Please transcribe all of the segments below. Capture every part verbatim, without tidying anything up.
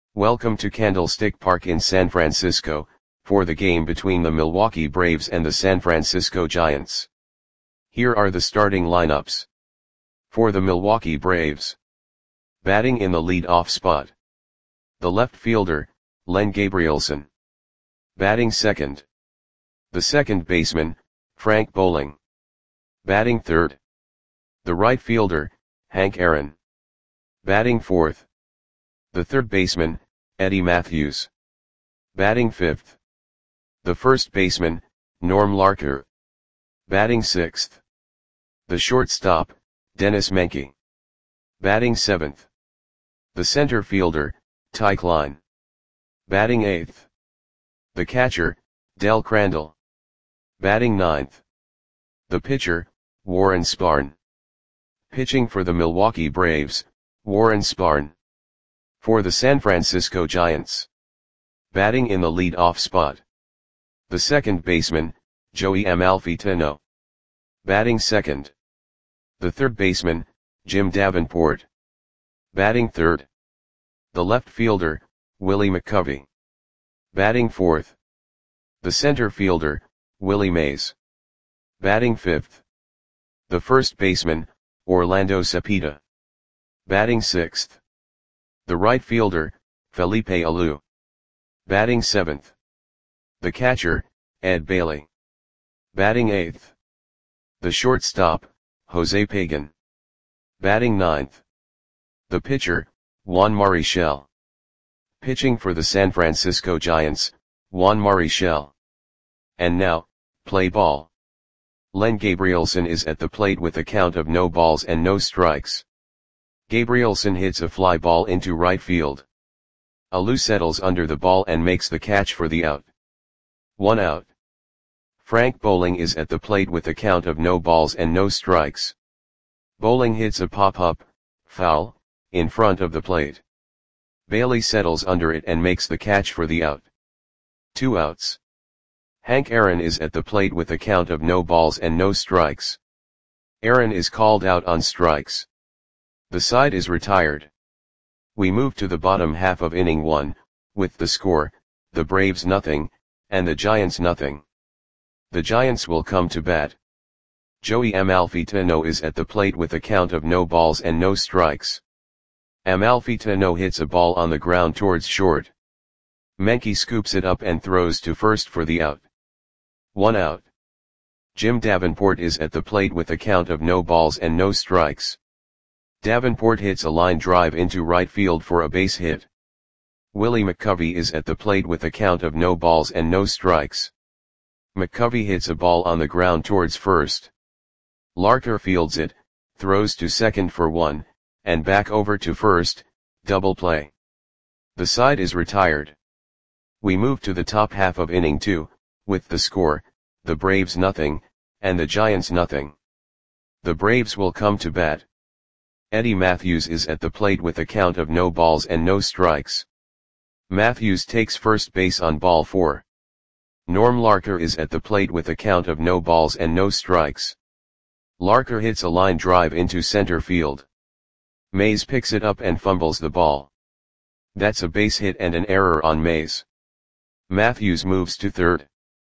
Welcome to Candlestick Park in San Francisco, for the game between the Milwaukee Braves and the San Francisco Giants. Here are the starting lineups. For the Milwaukee Braves. Batting in the lead-off spot. The left fielder, Len Gabrielson. Batting second. The second baseman, Frank Bowling. Batting third. The right fielder, Hank Aaron. Batting fourth. The third baseman, Eddie Mathews. Batting fifth. The first baseman, Norm Larker. Batting sixth. The shortstop, Dennis Menke. Batting seventh. The center fielder, Ty Klein. Batting eighth. The catcher, Del Crandall. Batting ninth. The pitcher, Warren Spahn. Pitching for the Milwaukee Braves, Warren Spahn. For the San Francisco Giants. Batting in the lead-off spot. The second baseman, Joey Amalfitano. Batting second. The third baseman, Jim Davenport. Batting third. The left fielder, Willie McCovey. Batting fourth. The center fielder, Willie Mays. Batting fifth. The first baseman, Orlando Cepeda. Batting sixth. The right fielder, Felipe Alou. Batting seventh. The catcher, Ed Bailey. Batting eighth. The shortstop, Jose Pagan. Batting ninth. The pitcher, Juan Marichal. Pitching for the San Francisco Giants, Juan Marichal. And now, play ball. Len Gabrielson is at the plate with a count of no balls and no strikes. Gabrielson hits a fly ball into right field. Alou settles under the ball and makes the catch for the out. One out. Frank Bowling is at the plate with a count of no balls and no strikes. Bowling hits a pop-up, foul, in front of the plate. Bailey settles under it and makes the catch for the out. Two outs. Hank Aaron is at the plate with a count of no balls and no strikes. Aaron is called out on strikes. The side is retired. We move to the bottom half of inning one, with the score, the Braves nothing, and the Giants nothing. The Giants will come to bat. Joey Amalfitano is at the plate with a count of no balls and no strikes. Amalfitano hits a ball on the ground towards short. Menke scoops it up and throws to first for the out. One out. Jim Davenport is at the plate with a count of no balls and no strikes. Davenport hits a line drive into right field for a base hit. Willie McCovey is at the plate with a count of no balls and no strikes. McCovey hits a ball on the ground towards first. Larker fields it, throws to second for one, and back over to first, double play. The side is retired. We move to the top half of inning two, with the score, the Braves nothing, and the Giants nothing. The Braves will come to bat. Eddie Mathews is at the plate with a count of no balls and no strikes. Mathews takes first base on ball four. Norm Larker is at the plate with a count of no balls and no strikes. Larker hits a line drive into center field. Mays picks it up and fumbles the ball. That's a base hit and an error on Mays. Mathews moves to third.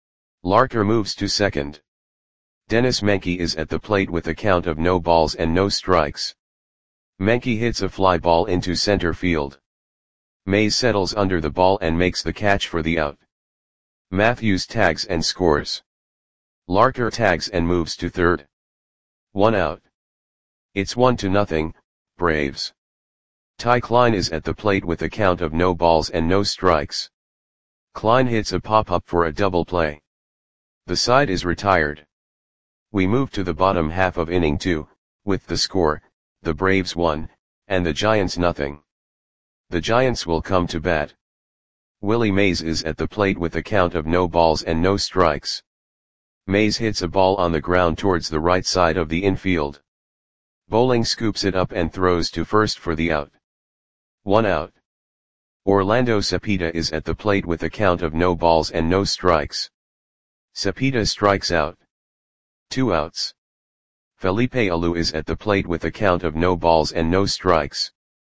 Larker moves to second. Dennis Menke is at the plate with a count of no balls and no strikes. Menke hits a fly ball into center field. Mays settles under the ball and makes the catch for the out. Mathews tags and scores. Larker tags and moves to third. One out. It's one to nothing, Braves. Ty Klein is at the plate with a count of no balls and no strikes. Klein hits a pop-up for a double play. The side is retired. We move to the bottom half of inning two, with the score, the Braves one, and the Giants nothing. The Giants will come to bat. Willie Mays is at the plate with a count of no balls and no strikes. Mays hits a ball on the ground towards the right side of the infield. Bowling scoops it up and throws to first for the out. One out. Orlando Cepeda is at the plate with a count of no balls and no strikes. Cepeda strikes out. Two outs. Felipe Alou is at the plate with a count of no balls and no strikes.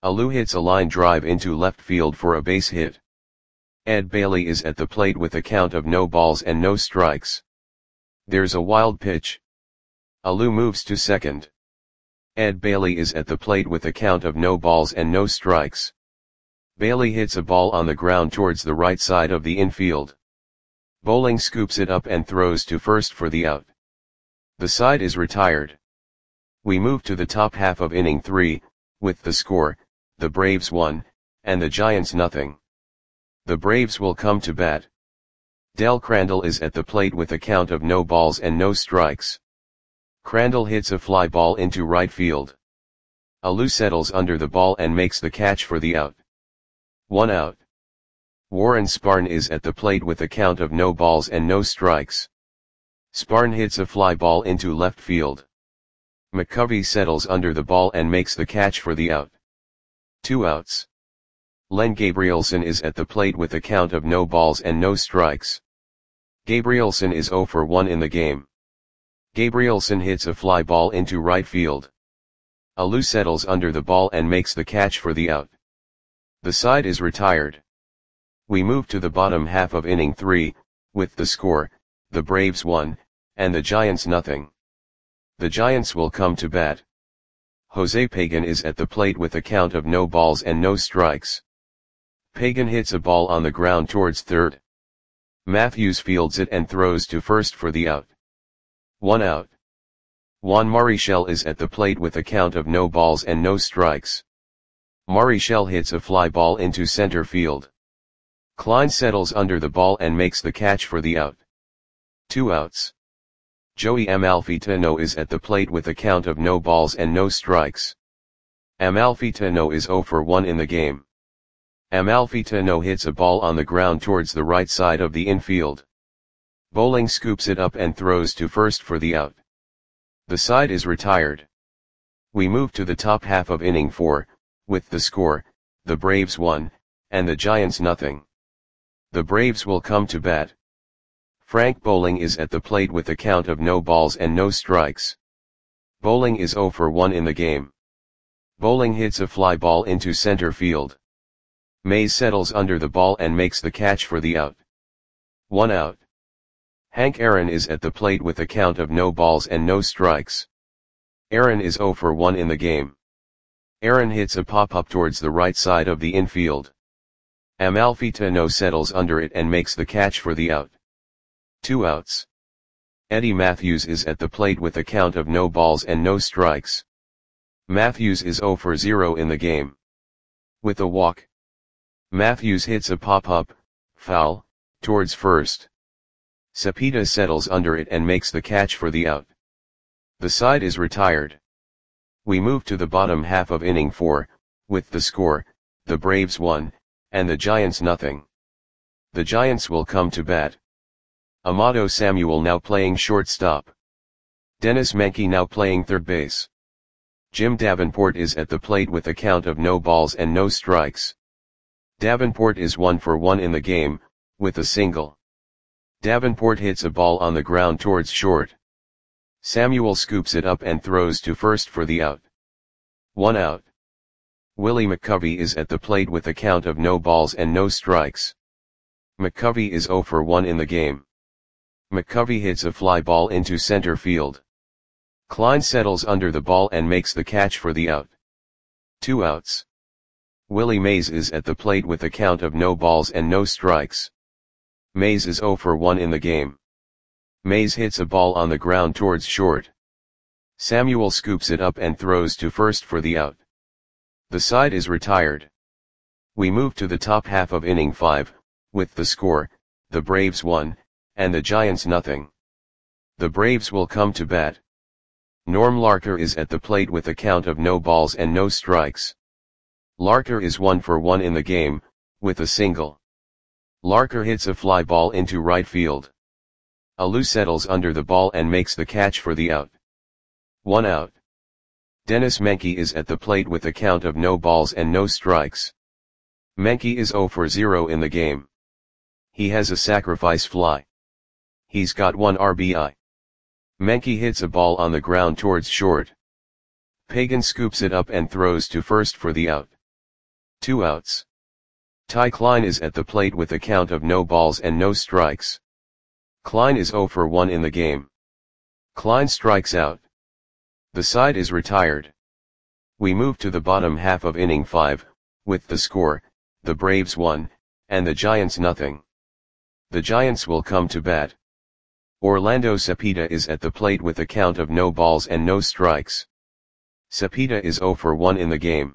Alou hits a line drive into left field for a base hit. Ed Bailey is at the plate with a count of no balls and no strikes. There's a wild pitch. Alou moves to second. Ed Bailey is at the plate with a count of no balls and no strikes. Bailey hits a ball on the ground towards the right side of the infield. Bowling scoops it up and throws to first for the out. The side is retired. We move to the top half of inning three, with the score, the Braves one, and the Giants nothing. The Braves will come to bat. Del Crandall is at the plate with a count of no balls and no strikes. Crandall hits a fly ball into right field. Alou settles under the ball and makes the catch for the out. One out. Warren Sparn is at the plate with a count of no balls and no strikes. Sparn hits a fly ball into left field. McCovey settles under the ball and makes the catch for the out. Two outs. Len Gabrielson is at the plate with a count of no balls and no strikes. Gabrielson is oh for one in the game. Gabrielson hits a fly ball into right field. Alou settles under the ball and makes the catch for the out. The side is retired. We move to the bottom half of inning three, with the score, the Braves one, and the Giants nothing. The Giants will come to bat. Jose Pagan is at the plate with a count of no balls and no strikes. Pagan hits a ball on the ground towards third. Matthews fields it and throws to first for the out. One out. Juan Marichal is at the plate with a count of no balls and no strikes. Marichal hits a fly ball into center field. Klein settles under the ball and makes the catch for the out. Two outs. Joey Amalfitano is at the plate with a count of no balls and no strikes. Amalfitano is oh for one in the game. Amalfitano hits a ball on the ground towards the right side of the infield. Bowling scoops it up and throws to first for the out. The side is retired. We move to the top half of inning four, with the score, the Braves one, and the Giants nothing. The Braves will come to bat. Frank Bowling is at the plate with a count of no balls and no strikes. Bowling is oh for one in the game. Bowling hits a fly ball into center field. Mays settles under the ball and makes the catch for the out. One out. Hank Aaron is at the plate with a count of no balls and no strikes. Aaron is oh for one in the game. Aaron hits a pop-up towards the right side of the infield. Amalfitano settles under it and makes the catch for the out. Two outs. Eddie Matthews is at the plate with a count of no balls and no strikes. Matthews is oh for zero in the game. With a walk. Matthews hits a pop-up, foul, towards first. Cepeda settles under it and makes the catch for the out. The side is retired. We move to the bottom half of inning four, with the score, the Braves one, and the Giants nothing. The Giants will come to bat. Amado Samuel now playing shortstop. Dennis Menke now playing third base. Jim Davenport is at the plate with a count of no balls and no strikes. Davenport is one for one in the game, with a single. Davenport hits a ball on the ground towards short. Samuel scoops it up and throws to first for the out. One out. Willie McCovey is at the plate with a count of no balls and no strikes. McCovey is oh for one in the game. McCovey hits a fly ball into center field. Klein settles under the ball and makes the catch for the out. Two outs. Willie Mays is at the plate with a count of no balls and no strikes. Mays is oh for one in the game. Mays hits a ball on the ground towards short. Samuel scoops it up and throws to first for the out. The side is retired. We move to the top half of inning five, with the score, the Braves one, and the Giants nothing. The Braves will come to bat. Norm Larker is at the plate with a count of no balls and no strikes. Larker is one for one in the game, with a single. Larker hits a fly ball into right field. Alou settles under the ball and makes the catch for the out. One out. Dennis Menke is at the plate with a count of no balls and no strikes. Menke is oh for zero in the game. He has a sacrifice fly. He's got one R B I. Menke hits a ball on the ground towards short. Pagan scoops it up and throws to first for the out. Two outs. Ty Klein is at the plate with a count of no balls and no strikes. Klein is oh for one in the game. Klein strikes out. The side is retired. We move to the bottom half of inning five, with the score, the Braves one, and the Giants nothing. The Giants will come to bat. Orlando Cepeda is at the plate with a count of no balls and no strikes. Cepeda is oh for one in the game.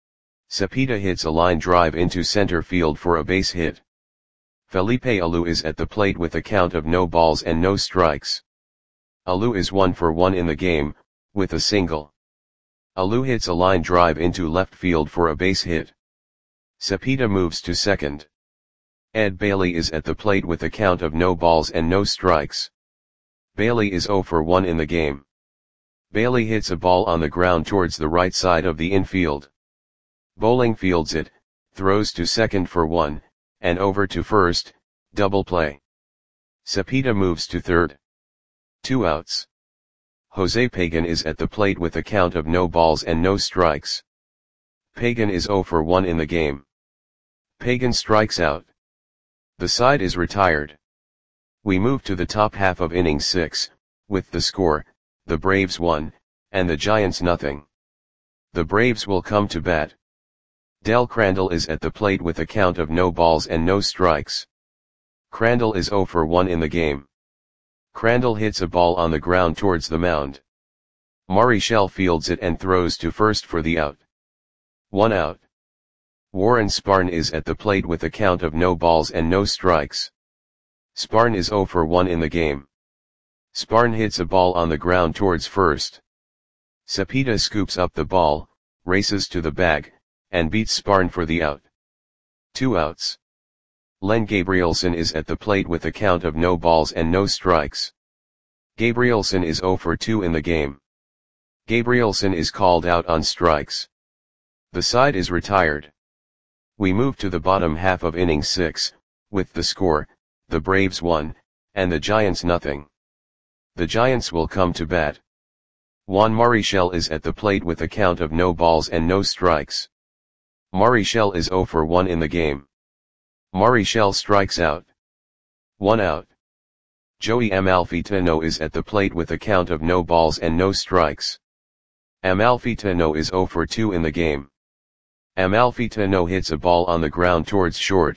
Cepeda hits a line drive into center field for a base hit. Felipe Alou is at the plate with a count of no balls and no strikes. Alou is one for one in the game, with a single. Alou hits a line drive into left field for a base hit. Cepeda moves to second. Ed Bailey is at the plate with a count of no balls and no strikes. Bailey is oh for one in the game. Bailey hits a ball on the ground towards the right side of the infield. Bowling fields it, throws to second for one, and over to first, double play. Cepeda moves to third. Two outs. Jose Pagan is at the plate with a count of no balls and no strikes. Pagan is oh for one in the game. Pagan strikes out. The side is retired. We move to the top half of inning six, with the score, the Braves one, and the Giants nothing. The Braves will come to bat. Del Crandall is at the plate with a count of no balls and no strikes. Crandall is oh for one in the game. Crandall hits a ball on the ground towards the mound. Marichal fields it and throws to first for the out. One out. Warren Spahn is at the plate with a count of no balls and no strikes. Spahn is oh for one in the game. Spahn hits a ball on the ground towards first. Cepeda scoops up the ball, races to the bag, and beats Spahn for the out. Two outs. Len Gabrielson is at the plate with a count of no balls and no strikes. Gabrielson is oh for two in the game. Gabrielson is called out on strikes. The side is retired. We move to the bottom half of inning six, with the score, the Braves one, and the Giants nothing. The Giants will come to bat. Juan Marichal is at the plate with a count of no balls and no strikes. Marichal is oh for one in the game. Marichal strikes out. One out. Joey Amalfitano is at the plate with a count of no balls and no strikes. Amalfitano is oh for two in the game. Amalfitano hits a ball on the ground towards short.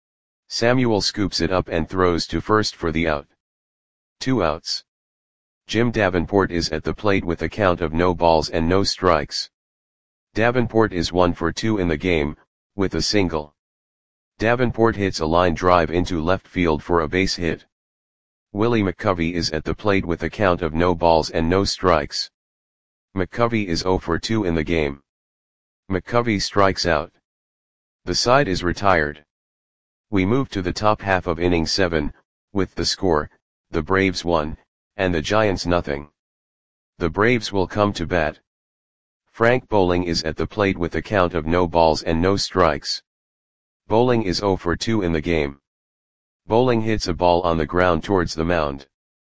Samuel scoops it up and throws to first for the out. Two outs. Jim Davenport is at the plate with a count of no balls and no strikes. Davenport is one for two in the game, with a single. Davenport hits a line drive into left field for a base hit. Willie McCovey is at the plate with a count of no balls and no strikes. McCovey is oh for two in the game. McCovey strikes out. The side is retired. We move to the top half of inning seven, with the score, the Braves one, and the Giants nothing. The Braves will come to bat. Frank Bowling is at the plate with a count of no balls and no strikes. Bowling is oh for two in the game. Bowling hits a ball on the ground towards the mound.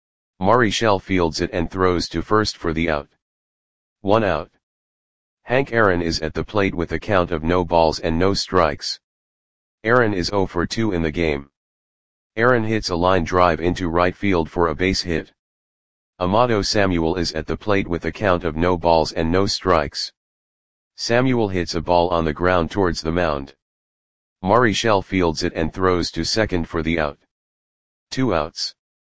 Marichal fields it and throws to first for the out. One out. Hank Aaron is at the plate with a count of no balls and no strikes. Aaron is oh for two in the game. Aaron hits a line drive into right field for a base hit. Amado Samuel is at the plate with a count of no balls and no strikes. Samuel hits a ball on the ground towards the mound. Marichal fields it and throws to second for the out. Two outs.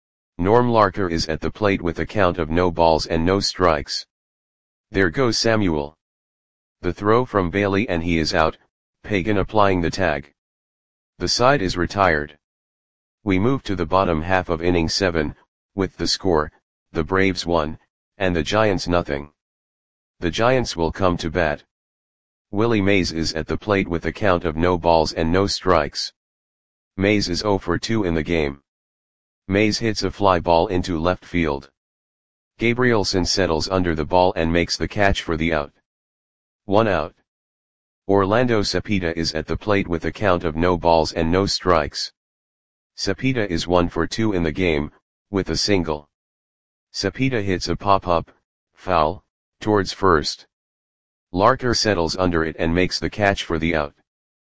Norm Larker is at the plate with a count of no balls and no strikes. There goes Samuel. The throw from Bailey and he is out, Pagan applying the tag. The side is retired. We move to the bottom half of inning seven, with the score, the Braves one, and the Giants nothing. The Giants will come to bat. Willie Mays is at the plate with a count of no balls and no strikes. Mays is oh for two in the game. Mays hits a fly ball into left field. Gabrielson settles under the ball and makes the catch for the out. One out. Orlando Cepeda is at the plate with a count of no balls and no strikes. Cepeda is one for two in the game, with a single. Cepeda hits a pop-up, foul, towards first. Larker settles under it and makes the catch for the out.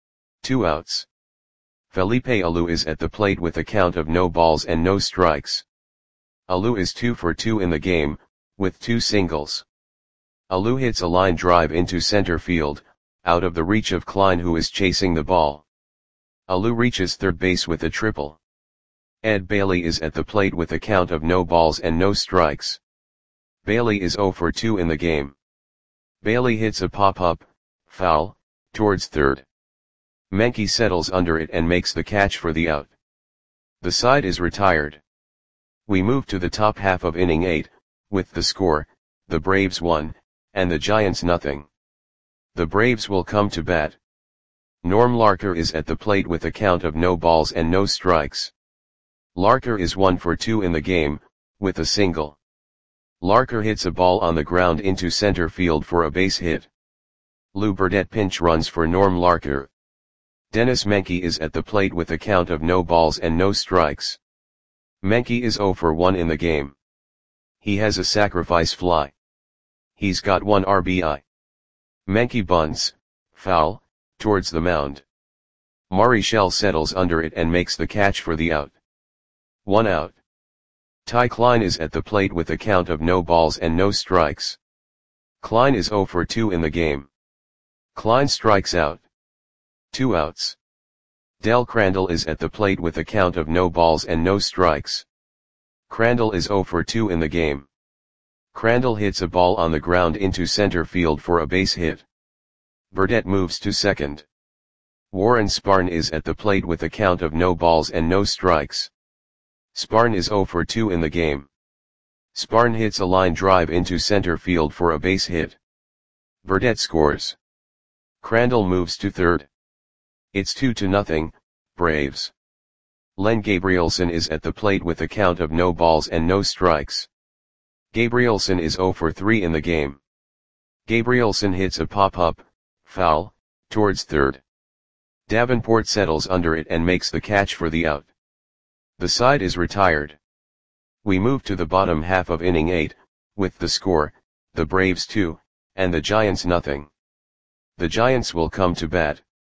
Two outs. Felipe Alou is at the plate with a count of no balls and no strikes. Alou is two for two in the game, with two singles. Alou hits a line drive into center field, out of the reach of Klein, who is chasing the ball. Alou reaches third base with a triple. Ed Bailey is at the plate with a count of no balls and no strikes. Bailey is zero for two in the game. Bailey hits a pop-up, foul, towards third. Menke settles under it and makes the catch for the out. The side is retired. We move to the top half of inning eight, with the score, the Braves one, and the Giants nothing. The Braves will come to bat. Norm Larker is at the plate with a count of no balls and no strikes. Larker is one for two in the game, with a single. Larker hits a ball on the ground into center field for a base hit. Lou Burdette pinch runs for Norm Larker. Dennis Menke is at the plate with a count of no balls and no strikes. Menke is zero for one in the game. He has a sacrifice fly. He's got one R B I. Menke bunts, foul, towards the mound. Marichal settles under it and makes the catch for the out. One out. Ty Klein is at the plate with a count of no balls and no strikes. Klein is zero for two in the game. Klein strikes out. Two outs. Del Crandall is at the plate with a count of no balls and no strikes. Crandall is zero for two in the game. Crandall hits a ball on the ground into center field for a base hit. Burdette moves to second. Warren Sparn is at the plate with a count of no balls and no strikes. Sparn is zero for two in the game. Sparn hits a line drive into center field for a base hit. Burdette scores. Crandall moves to third. It's two to nothing, Braves. Len Gabrielson is at the plate with a count of no balls and no strikes. Gabrielson is zero for three in the game. Gabrielson hits a pop-up, foul, towards third. Davenport settles under it and makes the catch for the out. The side is retired. We move to the bottom half of inning eight, with the score, the Braves two, and the Giants nothing. The Giants will come to bat.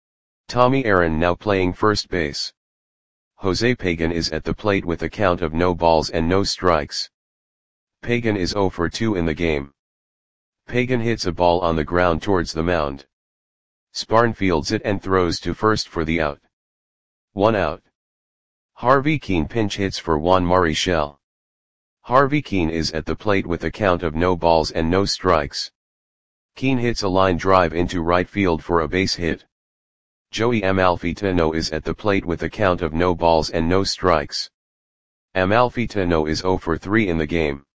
Tommy Aaron now playing first base. Jose Pagan is at the plate with a count of no balls and no strikes. Pagan is zero for two in the game. Pagan hits a ball on the ground towards the mound. Sparn fields it and throws to first for the out. One out. Harvey Keene pinch hits for Juan Marichal. Harvey Keene is at the plate with a count of no balls and no strikes. Keene hits a line drive into right field for a base hit. Joey Amalfitano is at the plate with a count of no balls and no strikes. Amalfitano is zero for three in the game.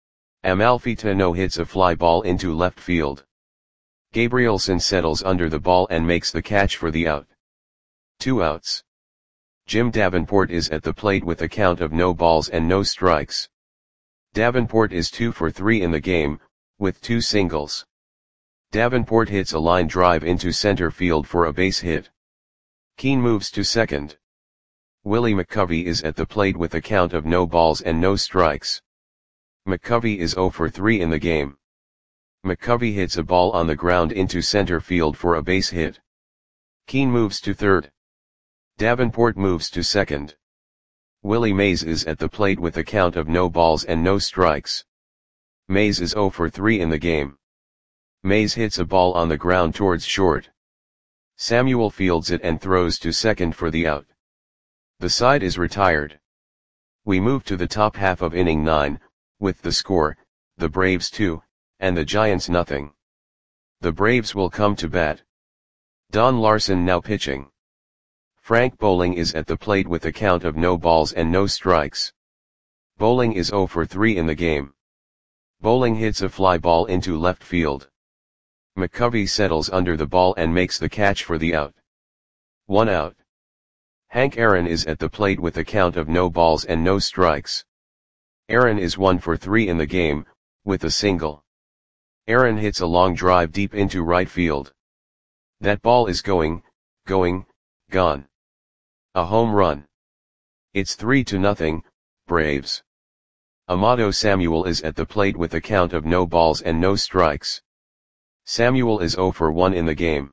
Amalfitano hits a fly ball into left field. Gabrielson settles under the ball and makes the catch for the out. Two outs. Jim Davenport is at the plate with a count of no balls and no strikes. Davenport is two for three in the game, with two singles. Davenport hits a line drive into center field for a base hit. Keene moves to second. Willie McCovey is at the plate with a count of no balls and no strikes. McCovey is zero for three in the game. McCovey hits a ball on the ground into center field for a base hit. Keene moves to third. Davenport moves to second. Willie Mays is at the plate with a count of no balls and no strikes. Mays is zero for three in the game. Mays hits a ball on the ground towards short. Samuel fields it and throws to second for the out. The side is retired. We move to the top half of inning nine, with the score, the Braves two, and the Giants nothing. The Braves will come to bat. Don Larson now pitching. Frank Bowling is at the plate with a count of no balls and no strikes. Bowling is zero for three in the game. Bowling hits a fly ball into left field. McCovey settles under the ball and makes the catch for the out. One out. Hank Aaron is at the plate with a count of no balls and no strikes. Aaron is one for three in the game, with a single. Aaron hits a long drive deep into right field. That ball is going, going, gone. A home run. It's three to nothing, Braves. Amato Samuel is at the plate with a count of no balls and no strikes. Samuel is zero for one in the game.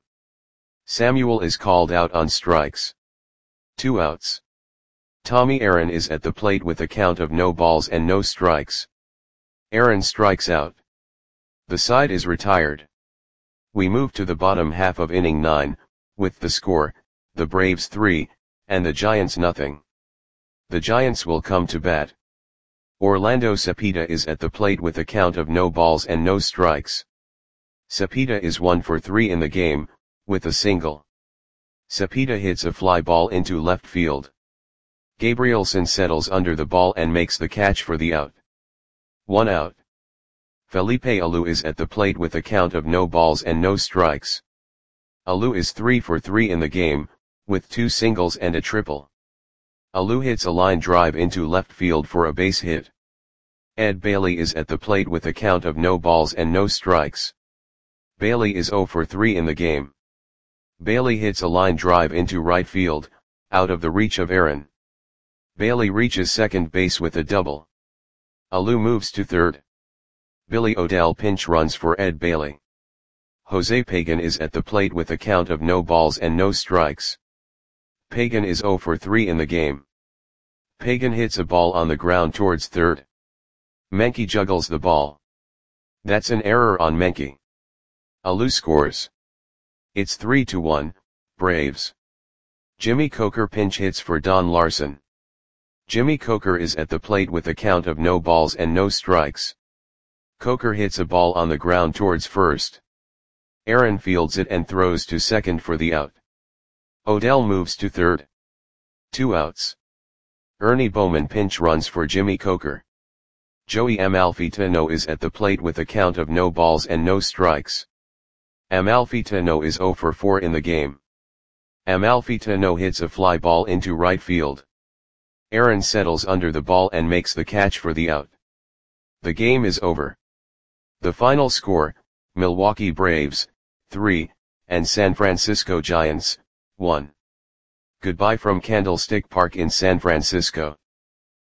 Samuel is called out on strikes. Two outs. Tommy Aaron is at the plate with a count of no balls and no strikes. Aaron strikes out. The side is retired. We move to the bottom half of inning nine, with the score, the Braves three, and the Giants nothing. The Giants will come to bat. Orlando Cepeda is at the plate with a count of no balls and no strikes. Cepeda is one for three in the game, with a single. Cepeda hits a fly ball into left field. Gabrielson settles under the ball and makes the catch for the out. One out. Felipe Alou is at the plate with a count of no balls and no strikes. Alou is three for three in the game, with two singles and a triple. Alou hits a line drive into left field for a base hit. Ed Bailey is at the plate with a count of no balls and no strikes. Bailey is zero for three in the game. Bailey hits a line drive into right field, out of the reach of Aaron. Bailey reaches second base with a double. Alou moves to third. Billy O'Dell pinch runs for Ed Bailey. Jose Pagan is at the plate with a count of no balls and no strikes. Pagan is zero for three in the game. Pagan hits a ball on the ground towards third. Menke juggles the ball. That's an error on Menke. Alou scores. It's three to one, Braves. Jimmy Coker pinch hits for Don Larson. Jimmy Coker is at the plate with a count of no balls and no strikes. Coker hits a ball on the ground towards first. Aaron fields it and throws to second for the out. O'Dell moves to third. Two outs. Ernie Bowman pinch runs for Jimmy Coker. Joey Amalfitano is at the plate with a count of no balls and no strikes. Amalfitano is zero for four in the game. Amalfitano hits a fly ball into right field. Aaron settles under the ball and makes the catch for the out. The game is over. The final score, Milwaukee Braves, three, and San Francisco Giants, one. Goodbye from Candlestick Park in San Francisco.